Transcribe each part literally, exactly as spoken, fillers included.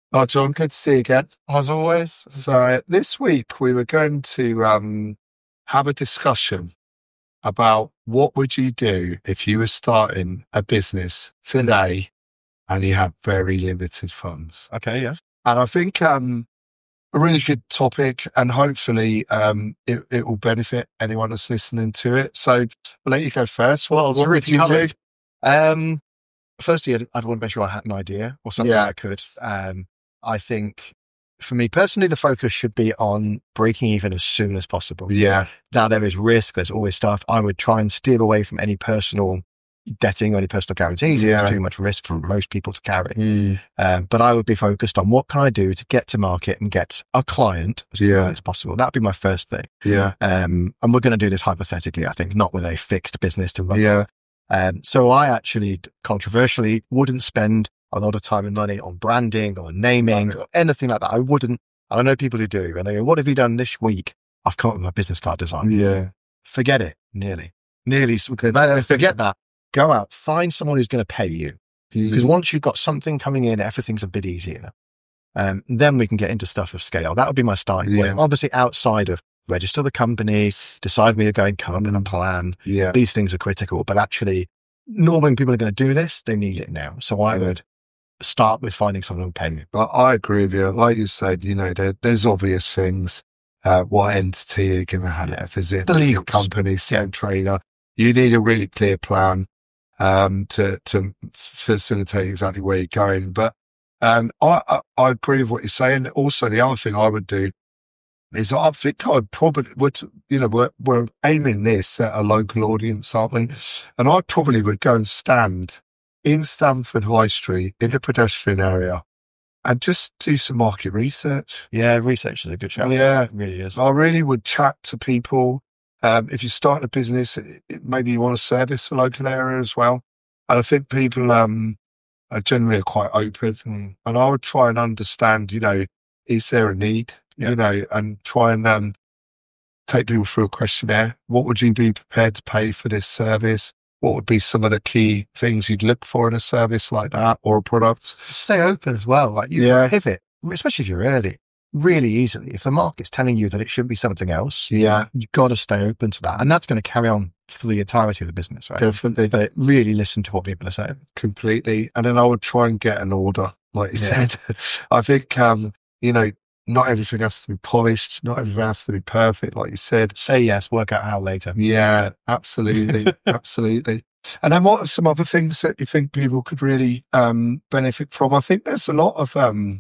Oh, John, good to see you again, as always. So this week we were going to um, have a discussion about what would you do if you were starting a business today and you had very limited funds. Okay, yeah. And I think um, a really good topic, and hopefully um, it, it will benefit anyone that's listening to it. So I'll let you go first. Well, What, what would you do? covered. Um, firstly, I'd, I'd want to make sure I had an idea or something Yeah. I could. Um, I think for me personally, the focus should be on breaking even as soon as possible. Yeah, Now there is risk. There's always stuff. I would try and steer away from any personal debting or any personal guarantees. Yeah. It's too much risk for most people to carry. Mm. Um, but I would be focused on what can I do to get to market and get a client as Yeah. quickly as possible. That'd be my first thing. yeah, Um, and we're going to do this hypothetically, I think, not with a fixed business to run. yeah, Um, so I actually, controversially, wouldn't spend a lot of time and money on branding or naming Right. or anything like that. I wouldn't. I know people who do, and they go, "What have you done this week?" I've come up with my business card design. yeah. Forget it. Nearly, nearly. Forget that. Go out, find someone who's going to pay you. Because once you've got something coming in, everything's a bit easier. Um, then we can get into stuff of scale. That would be my starting Yeah. point. Obviously, outside of register the company, decide where you're going, come up with a plan. Yeah. These things are critical, but actually, normally when people are going to do this, they need it now. So I Yeah. would start with finding someone who'll pay you. But I agree with you. Like you said, you know, there, there's obvious things. Uh, what entity you're going to have? Is it The your legals. company, same trader? You need a really clear plan um, to to facilitate exactly where you're going. But um, I, I I agree with what you're saying. Also, the other thing I would do is I think I would probably would, you know, we're, we're aiming this at a local audience, aren't we? And I probably would go and stand in Stamford High Street in the pedestrian area and just do some market research. Yeah, research is a good shout. Yeah. It really is. I really would chat to people. Um, if you start a business, it, it- maybe you want to service the local area as well. And I think people um, are generally quite open. Mm. And I would try and understand, you know, is there a need? Yeah. You know, and try and um, take people through a questionnaire. What would you be prepared to pay for this service? What would be some of the key things you'd look for in a service like that or a product? Stay open as well. Like you Yeah. pivot, especially if you're early, really easily. If the market's telling you that it should be something else, Yeah, you've got to stay open to that. And that's going to carry on for the entirety of the business, right? definitely. But really listen to what people are saying. Completely. And then I would try and get an order, like you Yeah. said. I think, um, you know, not everything has to be polished. Not everything has to be perfect, like you said. Say yes, work out how later. Yeah, absolutely. absolutely. And then what are some other things that you think people could really um, benefit from? I think there's a lot of um,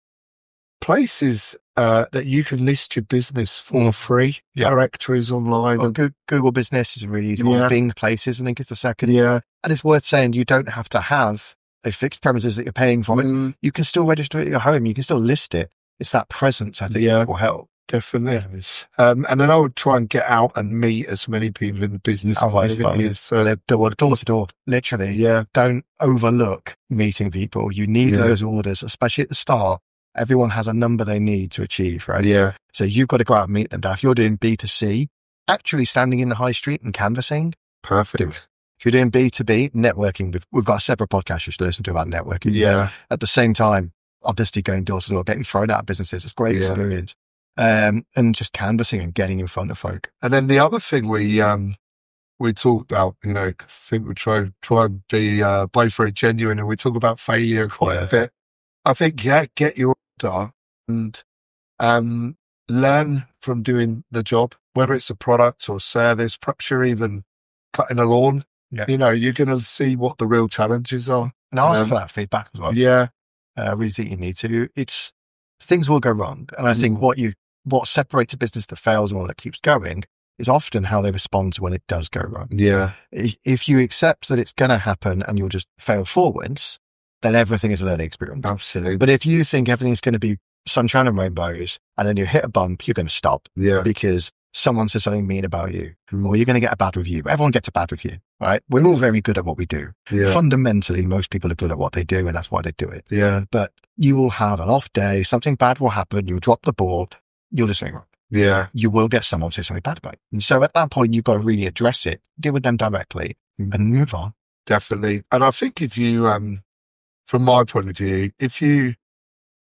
places uh, that you can list your business for free. Yeah. Directories online. Well, Goo- Google Business is a really easy Yeah. one. Bing Places, I think, is the second. Yeah. And it's worth saying you don't have to have a fixed premises that you're paying for. Mm, You can still register it at your home. You can still list it. It's that presence, I think, Yeah. that will help. definitely. Um, and then I would try and get out and meet as many people in the business Oh, as I suppose. possible. So, They're door, door to door, literally. yeah, Don't overlook meeting people. You need Yeah. those orders, especially at the start. Everyone has a number they need to achieve, right? yeah, So you've got to go out and meet them. Now, if you're doing B two C, actually standing in the high street and canvassing. perfect. If you're doing B two B, networking, we've, we've got a separate podcast you should listen to about networking. Yeah, At the same time, obviously going door to door, getting thrown out of businesses. It's a great Yeah. experience. Um, and just canvassing and getting in front of folk. and then the other thing we um we talk about, you know, I think we try try and be uh, both very genuine, and we talk about failure quite Yeah. a bit. I think yeah, get your order and um learn from doing the job, whether it's a product or service. Perhaps you're even cutting a lawn. Yeah. You know, you're going to see what the real challenges are. And ask Um, for that feedback as well. Yeah, Uh, I really think you need to. It's things will go wrong, and I think Mm. what you what separates a business that fails and one that keeps going is often how they respond to when it does go wrong. yeah, I- If you accept that it's going to happen and you'll just fail forwards, then everything is a learning experience. absolutely. But if you think everything's going to be sunshine and rainbows, and then you hit a bump, you're going to stop Yeah, because someone says something mean about you, Mm. or you're going to get a bad review. Everyone gets a bad review, right? We're all very good at what we do. yeah, Fundamentally, most people are good at what they do, and that's why they do it. yeah, But you will have an off day, something bad will happen, you'll drop the ball, you'll do something wrong. yeah, You will get someone to say something bad about you. And so at that point, you've got to really address it, deal with them directly, Mm. and move on. definitely. And I think if you, um, from my point of view, if you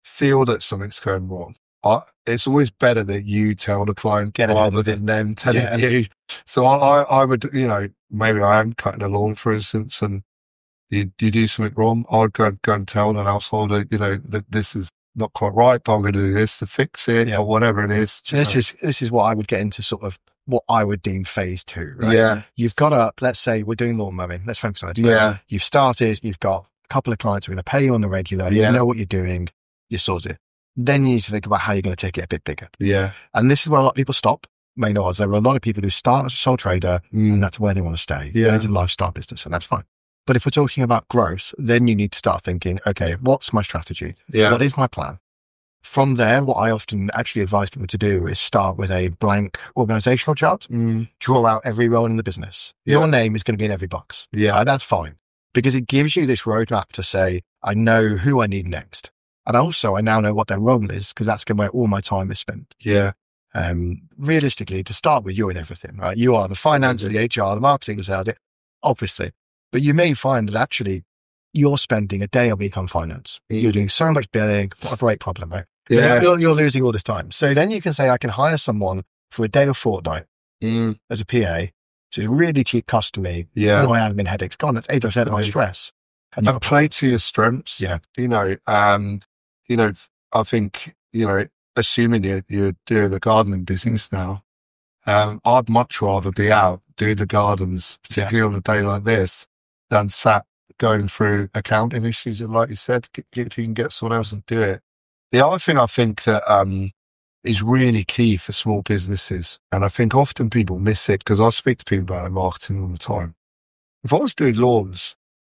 feel that something's going wrong, I, it's always better that you tell the client Get it. rather than them telling Yeah. you. So I, I, I would, you know, maybe I am cutting a lawn, for instance, and you, you do something wrong. I'd go, go and tell the householder, you know, that this is not quite right, but I'm going to do this to fix it Yeah. or whatever it is. So this is this is what I would get into, sort of what I would deem phase two, right? Yeah. You've got up, let's say we're doing lawn mowing. Let's focus on it. Yeah. You've started, you've got a couple of clients who are going to pay you on the regular. Yeah. You know what you're doing. You're sorted. Then you need to think about how you're going to take it a bit bigger. Yeah. And this is where a lot of people stop. Main odds. There are a lot of people who start as a sole trader Mm. and that's where they want to stay. Yeah. And it's a lifestyle business and that's fine. But if we're talking about growth, then you need to start thinking, okay, what's my strategy? Yeah. What is my plan? From there, what I often actually advise people to do is start with a blank organizational chart, Mm. draw out every role in the business. Yeah. Your name is going to be in every box. Yeah. Uh, that's fine because it gives you this roadmap to say, I know who I need next. And also I now know what their role is because that's where all my time is spent. Yeah. Um, realistically, to start with, you're in everything, right? You are the finance, the H R, the marketing, the sales, obviously. But you may find that actually you're spending a day a week on finance. Mm. You're doing so much billing. What a great problem, right? Yeah. You're, you're losing all this time. So then you can say, I can hire someone for a day or fortnight Mm. as a P A. So it's a really cheap cost to me. Yeah. All my admin headaches gone. That's eighty percent of my Right. stress. And And play to your strengths. Yeah. You know, um, you know, I think, you know, assuming you're, you're doing the gardening business now, um, I'd much rather be out doing the gardens, particularly on a day like this, than sat going through accounting issues. And like you said, g- g- if you can get someone else to do it. The other thing I think that, um, is really key for small businesses, and I think often people miss it because I speak to people about marketing all the time. If I was doing lawns,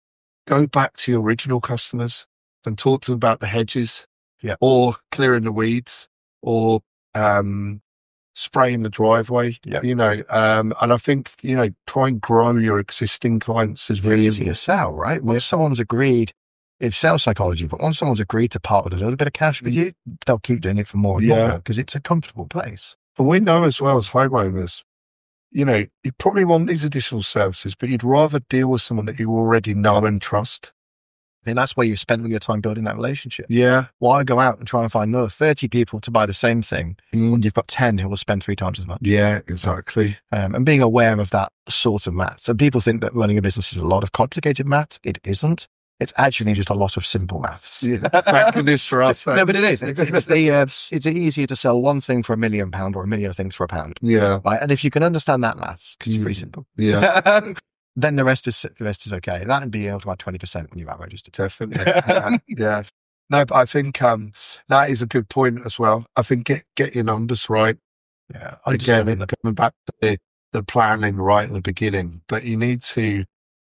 go back to your original customers and talk to them about the hedges, Yeah. or clearing the weeds, or um, spraying the driveway. Yeah. You know, um, and I think you know, try and grow your existing clients is really easy to sell, right? Once someone's agreed, it's sales psychology, but once someone's agreed to part with a little bit of cash with you, they'll keep doing it for more and Yeah. more because it's a comfortable place. And we know as well as homeowners, you know, you probably want these additional services, but you'd rather deal with someone that you already know and trust. And that's where you spend all your time building that relationship. Yeah. Why go out and try and find another thirty people to buy the same thing when you've got ten who will spend three times as much? Yeah, exactly. Um, and being aware of that sort of math. So people think that running a business is a lot of complicated math. It isn't. It's actually just a lot of simple maths. Yeah. Thank goodness for us. No, but it is. It's, it's, the, uh, it's easier to sell one thing for a million pound or a million things for a pound. Yeah. Right? And if you can understand that maths, because it's pretty Mm. simple, Yeah. then the rest is the rest is okay. That would be able to add twenty percent when you're out registered. Definitely. Yeah. Yeah. No, but I think um, that is a good point as well. I think get get your numbers right. Yeah. Again, coming back to the, the planning right at the beginning, but you need to,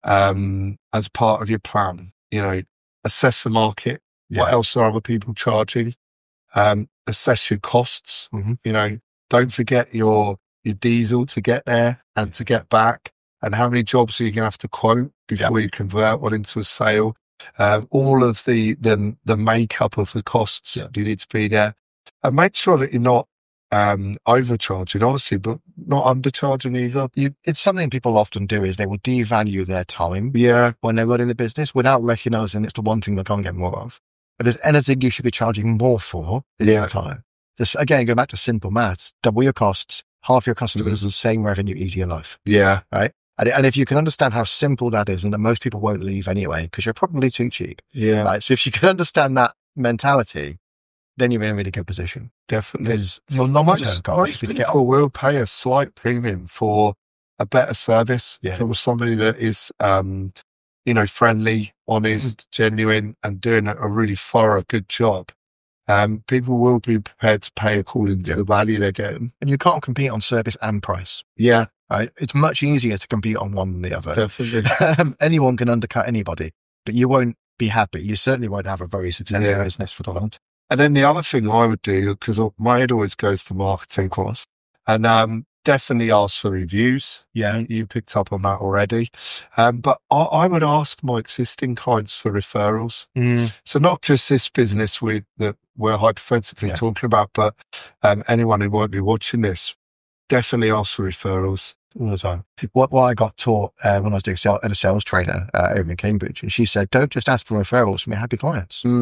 um, as part of your plan, you know, assess the market. Yeah. What else are other people charging? Um, assess your costs. Mhm. You know, don't forget your your diesel to get there and to get back, and how many jobs are you going to have to quote before you convert one into a sale. Um, all of the the the makeup of the costs Yeah. you need to be there, and make sure that you're not um, overcharging, obviously, but not undercharging either. You, it's something people often do is they will devalue their time Yeah, when they're running a business without recognizing it's the one thing they can't get more of. But if there's anything you should be charging more for, it's Yeah. your time. Just again, go back to simple maths, double your costs, half your customers, the same revenue, easier life. yeah, Right. And, and if you can understand how simple that is and that most people won't leave anyway, because you're probably too cheap. yeah, Right. So if you can understand that mentality, then you're in a really good position. definitely. Because your long-term Most, goal is most to get people will pay a slight premium for a better service Yeah. from somebody that is, um, you know, friendly, honest, genuine, and doing a, a really thorough, good job. Um, people will be prepared to pay according to Yeah. the value they're getting. and you can't compete on service and price. Yeah, Right? It's much easier to compete on one than the other. definitely. Um, anyone can undercut anybody, but you won't be happy. You certainly won't have a very successful Yeah. business for the long term. And then the other thing I would do, because my head always goes to marketing, of course, and um, definitely ask for reviews. Yeah. You picked up on that already. Um, but I, I would ask my existing clients for referrals. So not just this business we, that we're hypothetically Yeah. talking about, but um, anyone who won't be watching this, definitely ask for referrals. All the time. What, what I got taught uh, when I was doing sales, at a sales trainer uh, over in Cambridge, and she said, don't just ask for referrals from your happy clients.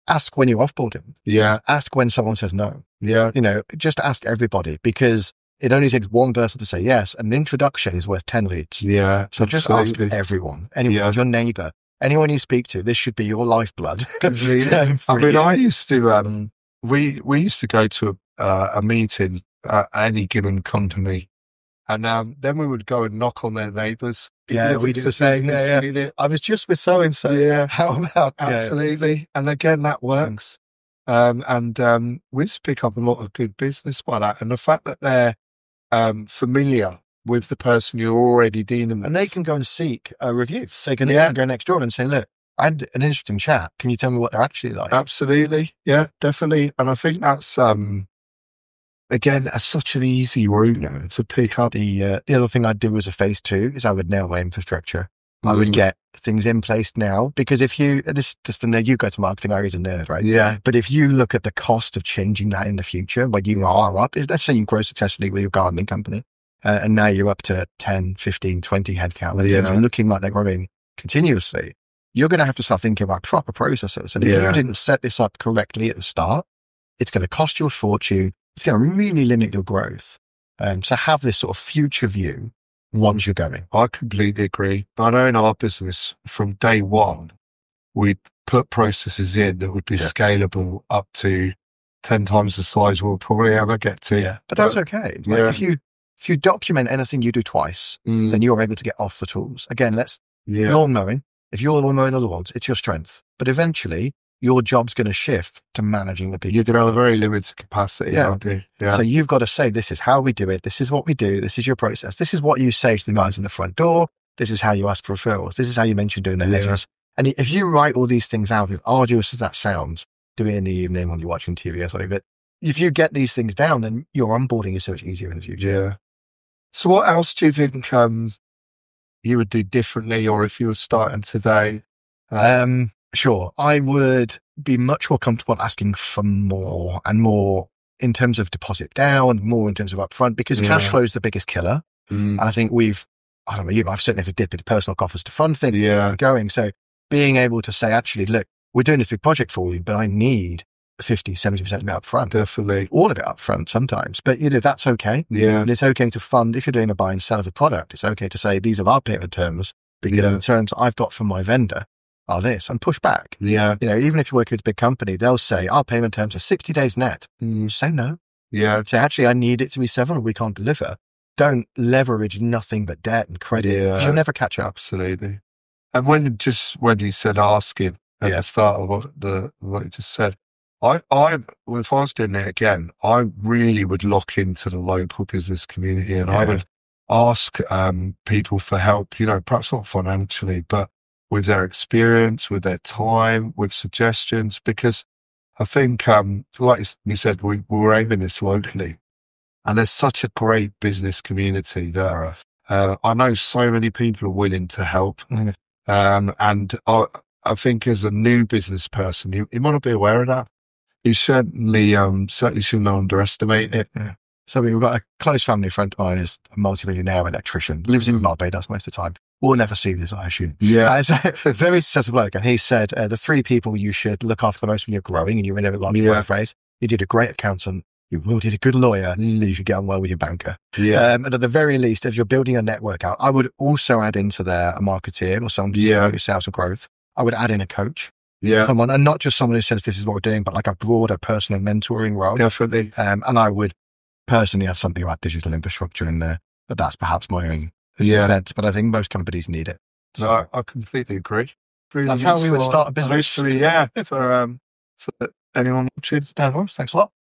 ask when you offboard him. Yeah. Ask when someone says no. Yeah. You know, just ask everybody, because it only takes one person to say yes. An introduction is worth ten leads. Yeah. So just absolutely. ask everyone, anyone, Yeah. your neighbor, anyone you speak to. This should be your lifeblood. Completely. I mean, I used to, um, we, we used to go to a, uh, a meeting at any given company, and um, then we would go and knock on their neighbours. Yeah, we used to say, yeah, yeah. I was just with so and so. Yeah. How about Absolutely. Yeah. And again, that works. Um, and um, we used to pick up a lot of good business by that. And the fact that they're um, familiar with the person you're already dealing with. And they can go and seek a review. They can Yeah. even go next door and say, look, I had an interesting chat. Can you tell me what they're actually like? Absolutely. Yeah, definitely. And I think that's, um, again, a, such an easy route now to pick up. The uh, the other thing I'd do as a phase two is I would nail my infrastructure. I would Mm. get things in place now, because if you, this just the nerd, you go to marketing, I read a nerd, right? Yeah. But if you look at the cost of changing that in the future, when you are up, let's say you grow successfully with your gardening company, uh, and now you're up to ten, fifteen, twenty headcount, and Yeah. things are looking like they're growing continuously, you're going to have to start thinking about proper processes. And if Yeah. you didn't set this up correctly at the start, it's going to cost you a fortune. It's going to really limit your growth. Um, so have this sort of future view once you're going. I completely agree. I know in our business, from day one, we put processes in that would be Yeah. scalable up to ten times the size we'll probably ever get to. Yeah, but that's okay. Like, Yeah. if you if you document anything you do twice, Mm, then you're able to get off the tools. Again, let's yeah. lawn mowing. If you're lawn mowing other ones, it's your strength. But eventually, your job's going to shift to managing the people. You're going to have a very limited capacity, Yeah. aren't you? Yeah. So you've got to say, this is how we do it. This is what we do. This is your process. This is what you say to the guys in the front door. This is how you ask for referrals. This is how you mention doing the Yeah. hedges. And if you write all these things out, as arduous as that sounds, do it in the evening when you're watching T V or something. But if you get these things down, then your onboarding is so much easier in the future. Yeah. So what else do you think um, you would do differently, or if you were starting today? Um, sure. I would be much more comfortable asking for more and more in terms of deposit down, more in terms of upfront, because Yeah. cash flow is the biggest killer. Mm, And I think we've, I don't know, you, I've certainly had to dip into personal coffers to fund things yeah. going. So being able to say, actually, look, we're doing this big project for you, but I need fifty, seventy percent of it up front. Definitely. All of it up front sometimes. But, you know, that's okay. Yeah. And it's okay to fund, if you're doing a buy and sell of a product, it's okay to say, these are our payment terms, because Yeah. the terms I've got from my vendor are this, and push back. Yeah. You know, even if you work with a big company, they'll say, our payment terms are sixty days net. Mm, Say no. yeah. Say, actually, I need it to be seven, or we can't deliver. Don't leverage nothing but debt and credit. Yeah. You'll never catch up. Absolutely. And when just when you said asking at Yeah. the start of what the what you just said, I I if I was doing it again, I really would look into the local business community, and I Yeah. would ask um, people for help. You know, perhaps not financially, but with their experience, with their time, with suggestions. Because I think, um, like you said, we, we were aiming this locally, and there's such a great business community that uh, I know so many people are willing to help. Mhm. Um, and I, I think as a new business person, you, you want to be aware of that. You certainly, um, certainly shouldn't underestimate it. Yeah. So we've got a close family friend of mine is a multi-millionaire electrician, lives in Barbados most of the time. We'll never see this, I assume. Yeah. Uh, so, very successful bloke. And he said, uh, the three people you should look after the most when you're growing, and you're in a large Yeah. growth phase, you did a great accountant, you will did a good lawyer, Mm. and you should get on well with your banker. Yeah. Um, and at the very least, as you're building a network out, I would also add into there a marketeer or someone to Yeah. support your sales and growth. I would add in a coach, Yeah. someone, and not just someone who says this is what we're doing, but like a broader personal mentoring role. Definitely. Um, and I would personally have something about digital infrastructure in there, but that's perhaps my own Yeah. bent. But I think most companies need it. So No, I, I completely agree. Really That's how we would useful. start a business. Hopefully, yeah, for, um, for anyone watching. thanks a lot.